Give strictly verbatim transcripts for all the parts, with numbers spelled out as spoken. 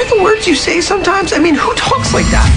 hear the words you say sometimes? I mean, who talks like that?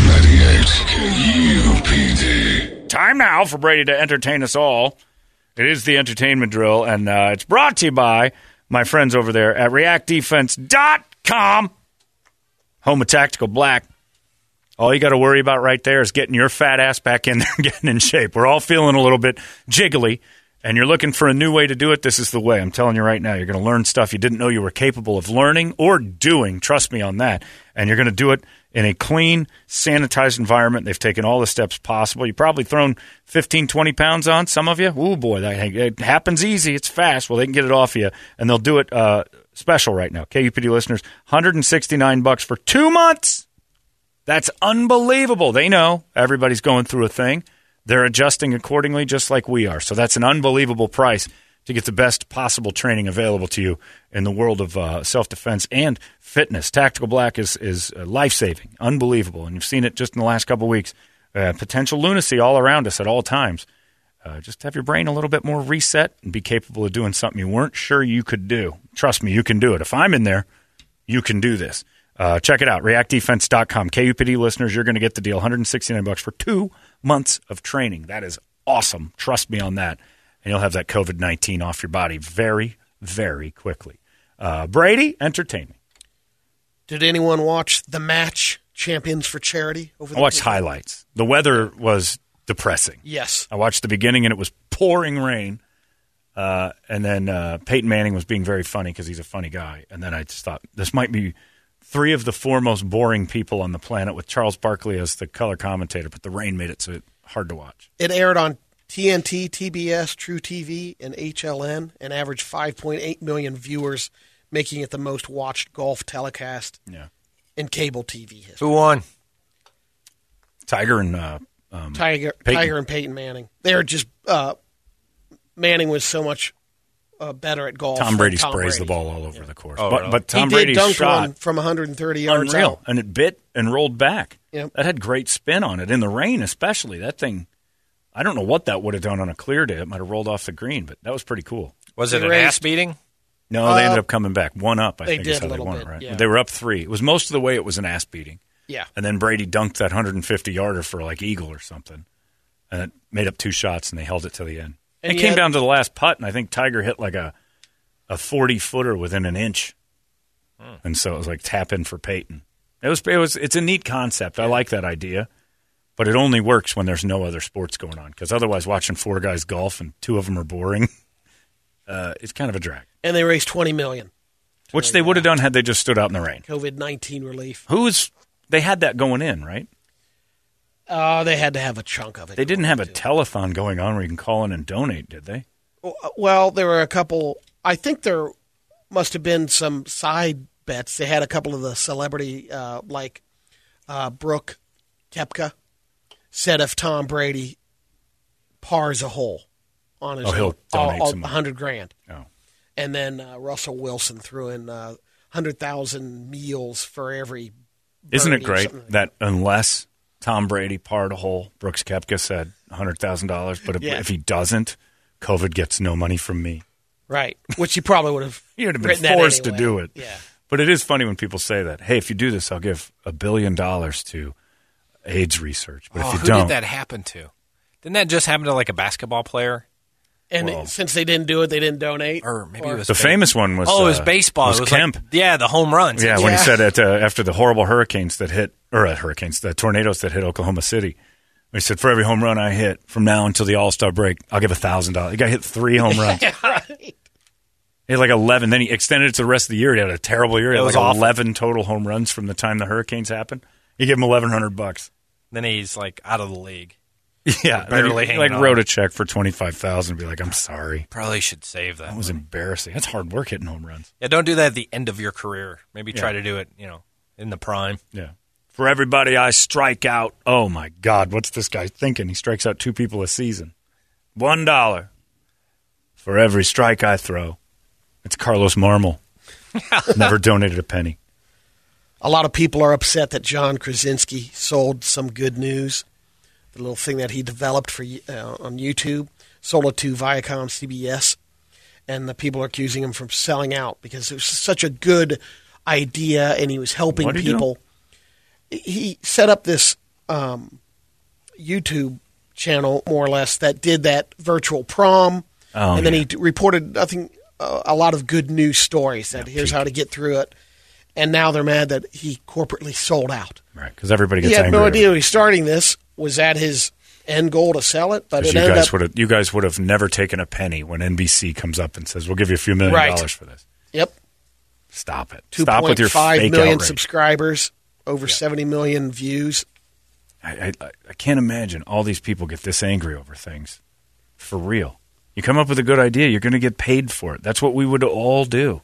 ninety-eight K U P D. Time now for Brady to entertain us all. It is the entertainment drill, and uh, it's brought to you by my friends over there at react defense dot com, home of Tactical Black. All you got to worry about right there is getting your fat ass back in there and getting in shape. We're all feeling a little bit jiggly, and you're looking for a new way to do it. This is the way. I'm telling you right now, you're going to learn stuff you didn't know you were capable of learning or doing. Trust me on that. And you're going to do it in a clean, sanitized environment. They've taken all the steps possible. You've probably thrown fifteen, twenty pounds on, some of you. Ooh, boy, that, it happens easy. It's fast. Well, they can get it off you, and they'll do it uh, special right now. K U P D listeners, one hundred sixty-nine bucks for two months. That's unbelievable. They know everybody's going through a thing. They're adjusting accordingly just like we are. So that's an unbelievable price to get the best possible training available to you in the world of uh, self-defense and fitness. Tactical Black is, is uh, life-saving, unbelievable. And you've seen it just in the last couple of weeks. Uh, potential lunacy all around us at all times. Uh, just have your brain a little bit more reset and be capable of doing something you weren't sure you could do. Trust me, you can do it. If I'm in there, you can do this. Uh, check it out, react defense dot com. K U P D listeners, you're going to get the deal, one hundred sixty-nine bucks for two months of training. That is awesome. Trust me on that. And you'll have that covid nineteen off your body very, very quickly. Uh, Brady, entertain me. Did anyone watch the match, Champions for Charity? Over the I watched weekend? highlights. The weather was depressing. Yes. I watched the beginning, and it was pouring rain. Uh, and then uh, Peyton Manning was being very funny because he's a funny guy. And then I just thought, this might be three of the four most boring people on the planet with Charles Barkley as the color commentator, but the rain made it so hard to watch. It aired on T N T, T B S, True T V, and H L N, and averaged five point eight million viewers, making it the most watched golf telecast yeah. in cable T V history. Who won? Tiger and uh, um, Tiger, Peyton. Tiger and Peyton Manning. They're just uh, Manning was so much uh, better at golf. Tom Brady Tom sprays Brady. the ball all over yeah. the course. Oh, but, really? but Tom he did Brady's dunk shot one from one hundred thirty yards unreal, out. and it bit and rolled back. Yep. That had great spin on it in the rain, especially that thing. I don't know what that would have done on a clear day. It might have rolled off the green, but that was pretty cool. Was They it an raised- ass beating? No, Uh, they ended up coming back one up. I they think did is how a they little won bit, it, right? yeah. They were up three. It was most of the way it was an ass beating. Yeah. And then Brady dunked that one hundred fifty yarder for like eagle or something, and it made up two shots, and they held it to the end. And it he came had- down to the last putt, and I think Tiger hit like a a forty footer within an inch, hmm. and so it was like tap in for Peyton. It was it was it's a neat concept. I like that idea, but it only works when there's no other sports going on. Because otherwise, watching four guys golf and two of them are boring, uh, it's kind of a drag. And they raised twenty million dollars. Which they would have done had they just stood out in the rain. COVID nineteen relief. Who's they had that going in, right? Uh, they had to have a chunk of it. They didn't have a too. telethon going on where you can call in and donate, did they? Well, there were a couple. I think there must have been some side bets. They had a couple of the celebrity, uh, like uh, Brooke Koepka, said if Tom Brady pars a hole on his Oh, he'll donate some a money. hundred grand. Oh. And then uh, Russell Wilson threw in uh, hundred thousand meals for every. Isn't it birdie or great something like that unless Tom Brady parred a hole, Brooks Koepka said one hundred thousand dollars, but if, Yeah. if he doesn't, COVID gets no money from me. Right, which he probably would have. He would have been written that forced to anyway. do it. Yeah. But it is funny when people say that. Hey, if you do this, I'll give a billion dollars to AIDS research. But Oh, if you who don't, did that happen to? Didn't that just happen to like a basketball player? And Well- since they didn't do it, they didn't donate. Or maybe Or- it was the ba- famous one was Oh, it was uh, baseball. Was it was Kemp. Like, yeah, the home runs. Yeah, when he Yeah. said it uh, after the horrible hurricanes that hit, or uh, hurricanes, the tornadoes that hit Oklahoma City, he said, for every home run I hit from now until the All-Star break, I'll give one thousand dollars. He got hit three home runs. right. He had like eleven. Then he extended it to the rest of the year. He had a terrible year. He It had was like awful. eleven total home runs from the time the hurricanes happened. You give him eleven hundred bucks. Then he's like out of the league. Yeah, barely then he, hanging like on. wrote a check for twenty five thousand. Be like, I'm sorry. Probably should save that. That was embarrassing. That's hard work hitting home runs. Yeah, don't do that at the end of your career. Maybe try Yeah. to do it, you know, in the prime. Yeah. For everybody I strike out, oh my God, what's this guy thinking? He strikes out two people a season. One dollar for every strike I throw. It's Carlos Marmol. Never donated a penny. A lot of people are upset that John Krasinski sold some good news, the little thing that he developed for uh, on YouTube, sold it to Viacom C B S, and the people are accusing him from selling out because it was such a good idea, and he was helping What did he do? people. He set up this um, YouTube channel, more or less, that did that virtual prom, Oh, and then yeah. he d- reported, I think, uh, a lot of good news stories. That Yeah, here's peak. how to get through it. And now they're mad that he corporately sold out. Right, because everybody He gets had angry. no at idea him. when he's starting this was that his end goal to sell it, but 'Cause it you ended guys up. would have you guys would have never taken a penny when N B C comes up and says, "We'll give you a few million Right. dollars for this." Yep, Stop it. two Stop with point your five fake million outrage. subscribers, over seventy million views. I, I, I can't imagine all these people get this angry over things. For real. You come up with a good idea, you're going to get paid for it. That's what we would all do.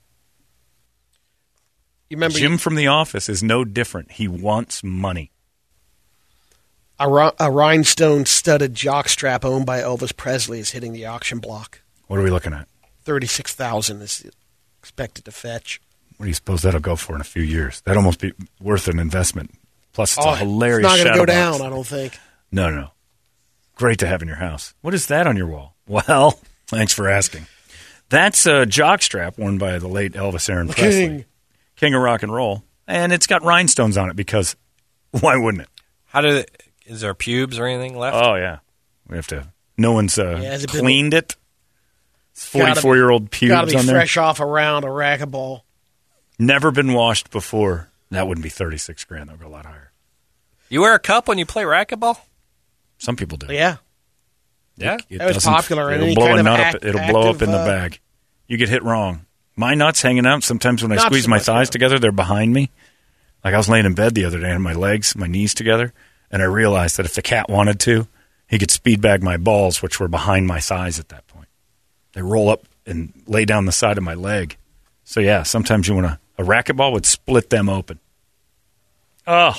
You remember Jim from The Office is no different. He wants money. a, ri- a rhinestone studded jockstrap owned by Elvis Presley is hitting the auction block. What are we looking at? Thirty-six thousand is expected to fetch. What do you suppose that'll go for in a few years? That'd almost be worth an investment. Plus, it's Oh, a hilarious it's not shadow going to go box. down, I don't think. No, no, no. Great to have in your house. What is that on your wall? Well, thanks for asking. That's a jockstrap worn by the late Elvis Aaron The Presley. king. King of rock and roll. And it's got rhinestones on it because why wouldn't it? How do they, is there pubes or anything left? Oh, yeah. We have to. No one's uh, Yeah, has it been- cleaned it. It's Gotta be- forty-four-year-old Got to pubes be on there. fresh off a round of racquetball. Never been washed before. That wouldn't be thirty-six grand. That would go a lot higher. You wear a cup when you play racquetball? Some people do. Yeah, Yeah. It That was doesn't- popular in It'll any blow kind a of nut act- up. It'll blow up active, in the uh, bag. You get hit wrong. My nuts hanging out. Sometimes when I Not squeeze so my much, thighs no. together, they're behind me. Like I was laying in bed the other day and my legs, my knees together, and I realized that if the cat wanted to, he could speed bag my balls, which were behind my thighs at that point. They roll up and lay down the side of my leg. So yeah, sometimes you want to. A racquetball would split them open. Oh.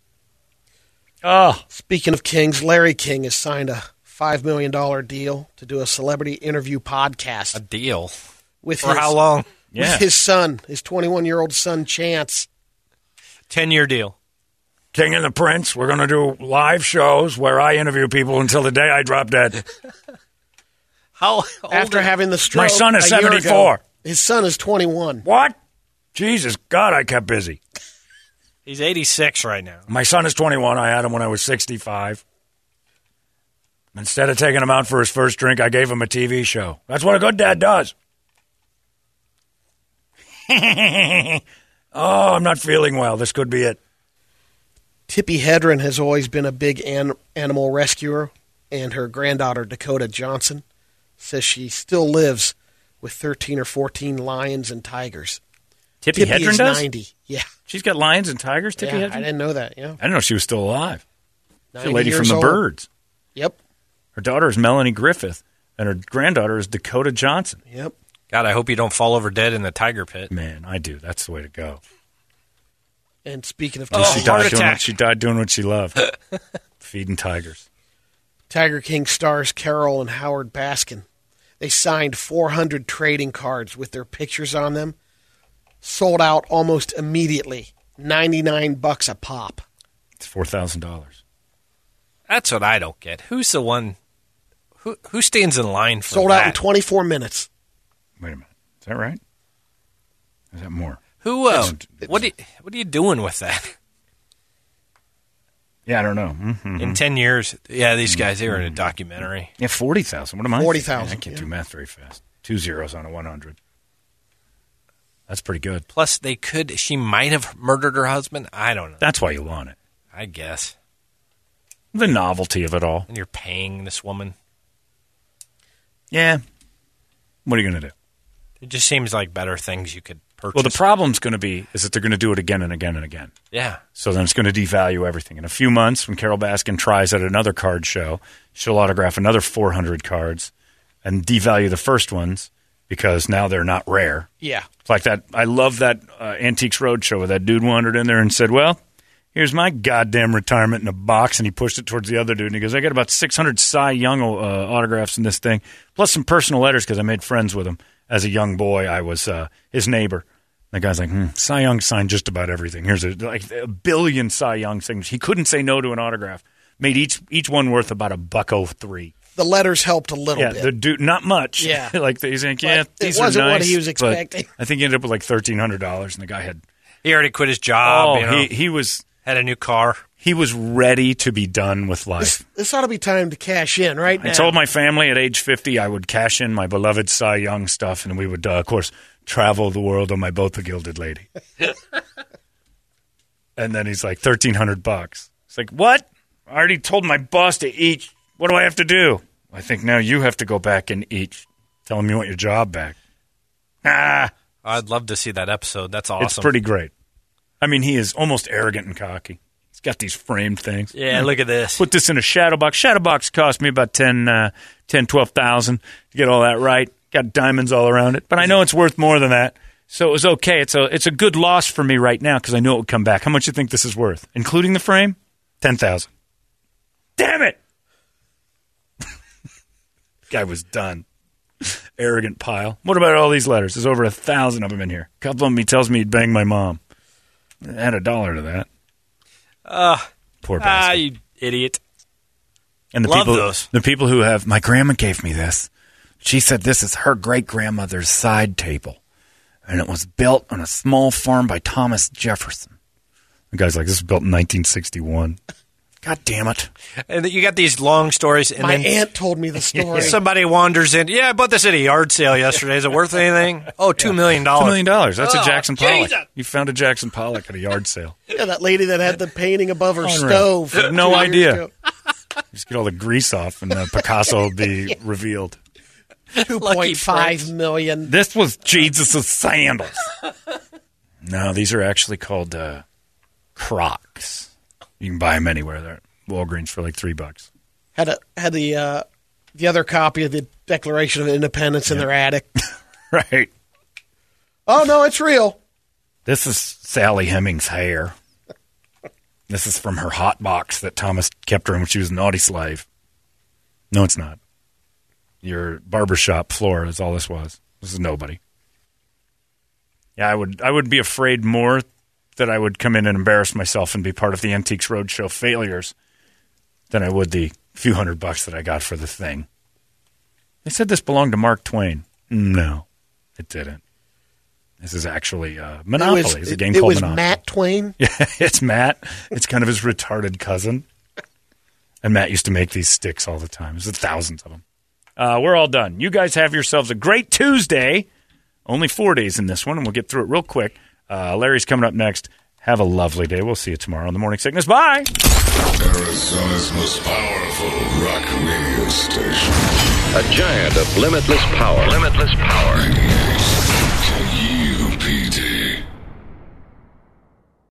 Oh. Speaking of kings, Larry King has signed a five million dollars deal to do a celebrity interview podcast A deal. with For his, how long? Yeah. with his son, his twenty-one-year-old son, Chance. ten-year deal. King and the Prince, we're going to do live shows where I interview people until the day I drop dead. How old After are- having the stroke, My son is a year ago. seventy-four. His son is twenty-one. What? Jesus, God, I kept busy. He's eighty-six right now. My son is twenty-one. I had him when I was sixty-five. Instead of taking him out for his first drink, I gave him a T V show. That's what a good dad does. Oh, I'm not feeling well. This could be it. Tippi Hedren has always been a big an- animal rescuer, and her granddaughter, Dakota Johnson, says she still lives with thirteen or fourteen lions and tigers. Tippi, Tippi Hedren is does? ninety. Yeah. She's got lions and tigers, Tippi yeah, Hedren? I didn't know that. Yeah. I didn't know she was still alive. She's a ninety lady from years the old. Birds. Yep. Her daughter is Melanie Griffith, and her granddaughter is Dakota Johnson. Yep. God, I hope you don't fall over dead in the tiger pit. Man, I do. That's the way to go. And speaking of Oh, she, tigers, died heart doing what, attack. she died doing what she loved, feeding tigers. Tiger King stars Carol and Howard Baskin. They signed four hundred trading cards with their pictures on them. Sold out almost immediately. ninety-nine bucks a pop. It's four thousand dollars. That's what I don't get. Who's the one? Who who stands in line for Sold that? out in twenty-four minutes. Wait a minute. Is that right? Is that more? Who? Uh, It's- what? Are you, what are you doing with that? Yeah, I don't know. Mm-hmm. In ten years, yeah, these guys they were in a documentary. Yeah, forty thousand. What am I? forty thinking? thousand, I can't yeah. do math very fast. Two zeros on a one hundred. That's pretty good. Plus, they could. She might have murdered her husband. I don't know. That's why you want it. I guess. The novelty of it all. And you're paying this woman. Yeah. What are you going to do? It just seems like better things you could purchase. Well, the problem's going to be is that they're going to do it again and again and again. yeah. So then it's going to devalue everything. In a few months, when Carol Baskin tries at another card show, she'll autograph another four hundred cards and devalue the first ones because now they're not rare. Yeah. It's like that. I love that uh, Antiques Roadshow where that dude wandered in there and said, well, here's my goddamn retirement in a box. And he pushed it towards the other dude. And he goes, I got about six hundred Cy Young uh, autographs in this thing, plus some personal letters because I made friends with him. As a young boy, I was uh, his neighbor. The guy's like, hmm, Cy Young signed just about everything. Here's a, like a billion Cy Young signatures. He couldn't say no to an autograph. Made each each one worth about a buck oh three. the letters helped a little Yeah, bit. the dude, not much. Yeah. like he's like, yeah, But these it wasn't are nice. what he was but expecting. I think he ended up with like thirteen hundred dollars, and the guy had He already quit his job. oh, you know, he he was had a new car. he was ready to be done with this, life. this ought to be time to cash in right now. I told my family at age fifty I would cash in my beloved Cy Young stuff, and we would, uh, of course, travel the world on my boat, the Gilded Lady. And then he's like, thirteen hundred bucks. It's like, what? I already told my boss to eat. What do I have to do? I think now you have to go back and eat. Tell him you want your job back. Ah, I'd love to see that episode. That's awesome. it's pretty great. I mean, he is almost arrogant and cocky. He's got these framed things. Yeah, look at this. Put this in a shadow box. Shadow box cost me about ten, uh, ten twelve thousand to get all that right. Got diamonds all around it, but I know it's worth more than that. So it was okay. It's a it's a good loss for me right now because I know it would come back. How much do you think this is worth, including the frame? Ten thousand. Damn it! Guy was done. Arrogant pile. What about all these letters? There's over a thousand of them in here. A couple of them he tells me he'd bang my mom. Add a dollar to that. Uh, Poor ah, bastard. you idiot. And the Love people, those. the people who have, my grandma gave me this. She said this is her great grandmother's side table, and it was built on a small farm by Thomas Jefferson. The guy's like, this was built in nineteen sixty-one. God damn it! And you got these long stories, and My then aunt told me the story. somebody wanders in. Yeah, I bought this at a yard sale yesterday. Is it worth anything? Oh, two million dollars. Two million dollars. That's Oh, a Jackson Pollock. Jesus. You found a Jackson Pollock at a yard sale. Yeah, that lady that had the painting above her Unreal. stove. I have no two years idea. ago. Just get all the grease off, and uh, Picasso will be revealed. two point five million. This was Jesus' sandals. No, these are actually called uh, Crocs. You can buy them anywhere. They're at Walgreens for like three bucks. Had a had the uh, the other copy of the Declaration of Independence in their attic. Right. Oh no, it's real. This is Sally Hemings' hair. This is from her hot box that Thomas kept her in when she was a naughty slave. No, it's not. Your barbershop floor is all this was. This is nobody. Yeah, I would I would be afraid more that I would come in and embarrass myself and be part of the Antiques Roadshow failures than I would the few hundred bucks that I got for the thing. They said this belonged to Mark Twain. No, it didn't. This is actually uh, Monopoly. It was, it's a game it, it called was Monopoly. Matt Twain. Yeah, it's Matt. It's kind of his retarded cousin. And Matt used to make these sticks all the time. There's thousands of them. Uh, we're all done. You guys have yourselves a great Tuesday. Only four days in this one, and we'll get through it real quick. Uh, Larry's coming up next. Have a lovely day. We'll see you tomorrow on The Morning Sickness. Bye. Arizona's most powerful rock radio station. A giant of limitless power. Limitless power.